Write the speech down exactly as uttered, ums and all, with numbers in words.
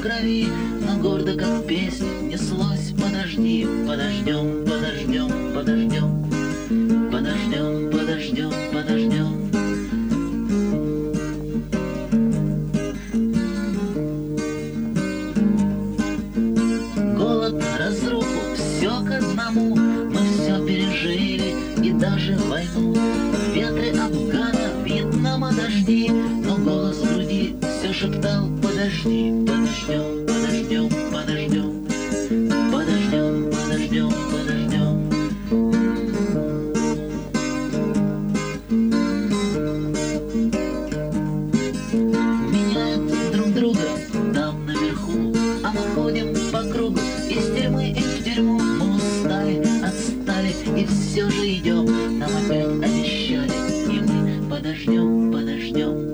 крови, но гордо, как песня, неслось: подожди, подождем, подождем, подождем, подождем, подождем, подождем. Голод, разруху, все к одному, мы все пережили, и даже войну. Ветры Афгана, Вьетнама, дожди, но голос в груди все шептал: подожди, подождем, подождем, подождем, подождем, подождем, подождем. Меняют друг друга там наверху, а мы ходим по кругу из тюрьмы и в тюрьму. Мы устали, отстали и все же идем. Нам опять обещали, и мы подождем, подождем.